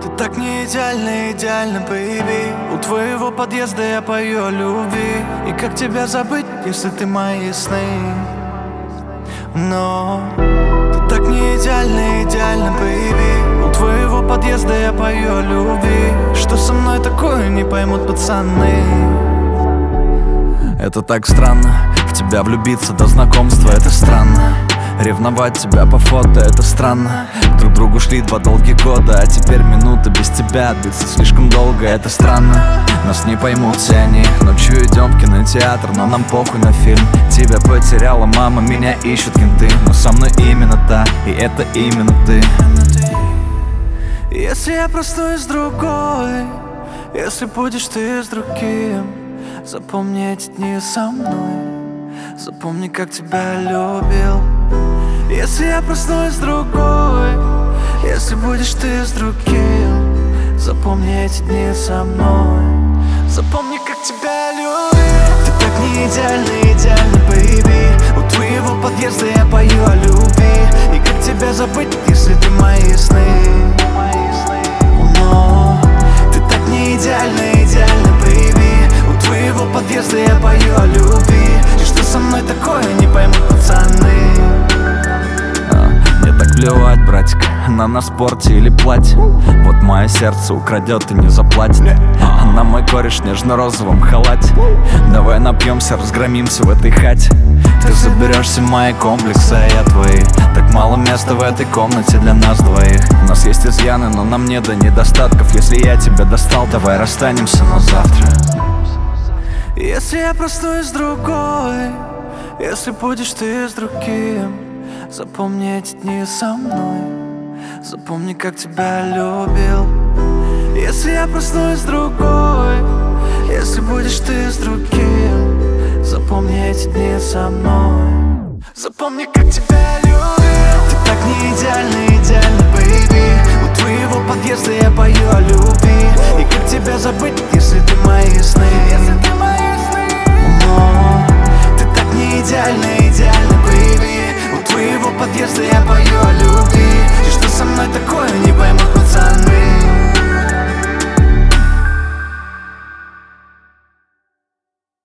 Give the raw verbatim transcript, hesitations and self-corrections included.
Ты так не идеальна, идеально, бэйби. У твоего подъезда я пою о любви. И как тебя забыть, если ты мои сны? Но ты так не идеальна, идеально, бэйби. У твоего подъезда я пою о любви. Что со мной такое, не поймут пацаны. Это так странно, в тебя влюбиться до знакомства, это странно. Ревновать тебя по фото, это странно. Друг другу шли два долгих года, а теперь минута без тебя длится слишком долго, это странно. Нас не поймут все они, ночью идем в кинотеатр, но нам похуй на фильм. Тебя потеряла мама, меня ищут кенты, но со мной именно та, и это именно ты. Если я проснусь с другой, если будешь ты с другим, запомни эти дни со мной. Запомни, как тебя любил. Если я проснусь с другой, если будешь ты с другим, запомни эти дни со мной. Запомни, как тебя любил. Ты так не идеальна, идеально, бэйби. У твоего подъезда я пою о любви. И как тебя забыть, если ты мои сны? Но ты так не идеальна, идеально, бэйби. У твоего подъезда я пою о любви. И что со мной такое, не поймут пацаны. Мне так плевать, братик, на на спорте или платье. Вот мое сердце украдет и не заплатит. На мой кореш в нежно-розовом халате. Давай напьемся, разгромимся в этой хате. Ты заберешь все мои комплексы, а я твои. Так мало места в этой комнате для нас двоих. У нас есть изъяны, но нам не до недостатков. Если я тебя достал, давай расстанемся, но завтра. Если я проснусь с другой, если будешь ты с другим, запомни эти дни со мной. Запомни, как тебя любил. Если я проснусь с другой, если будешь ты с другим, запомни эти дни со мной. Запомни, как тебя любил. Ты так не идеальна, идеально, бэйби. У твоего подъезда я пою о любви. И как тебя забыть, если ты мои сны? Но ты так не идеальна, идеально, бэйби. У твоего подъезда я пою о любви. И что со мной такое, не поймут.